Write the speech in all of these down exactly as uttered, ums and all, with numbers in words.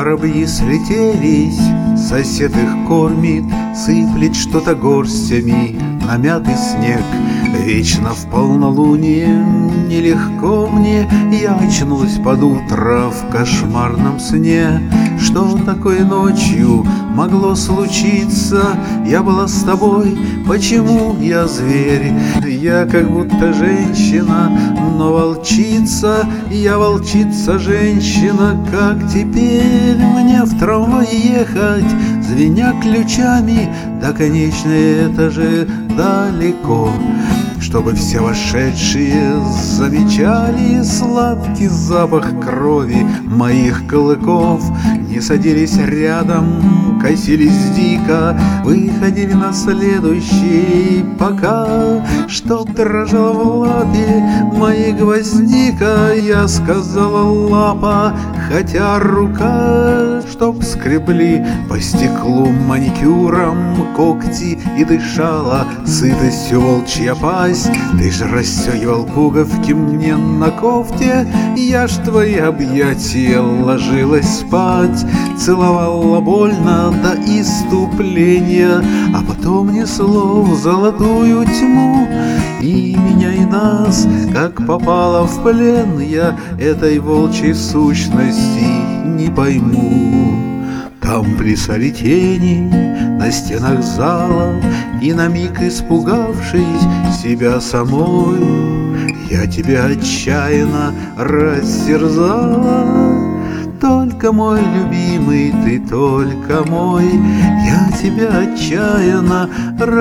Воробьи слетелись, сосед их кормит, сыплет что-то горстями на мятый снег. Вечно в полнолуние нелегко мне, я очнулась под утро в кошмарном сне. Что такое ночью могло случиться? Я была с тобой, почему я зверь? Я как будто женщина, но волчица. Я волчица, женщина, как теперь мне в трамвай ехать, звеня ключами? Да, конечно, это же далеко. Чтобы все вошедшие замечали сладкий запах крови моих клыков, не садились рядом, косились дико, выходили на следующий, пока, чтоб дрожала в лапе моей гвоздика. Я сказала лапа, хотя рука, чтоб скребли по стеклу маникюром когти, и дышала сытостью волчья пасть. Ты ж расстегивал пуговки мне на кофте, я ж твои объятия ложилась спать, целовала больно до иступления, а потом несло в золотую тьму. И меня, и нас, как попало в плен, я этой волчьей сущности не пойму. Там плясали тени на стенах зала, и на миг испугавшись себя самой, я тебя отчаянно растерзала. Только мой любимый, ты только мой. Я тебя отчаянно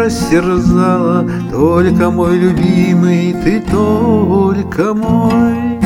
растерзала. Только мой любимый, ты только мой.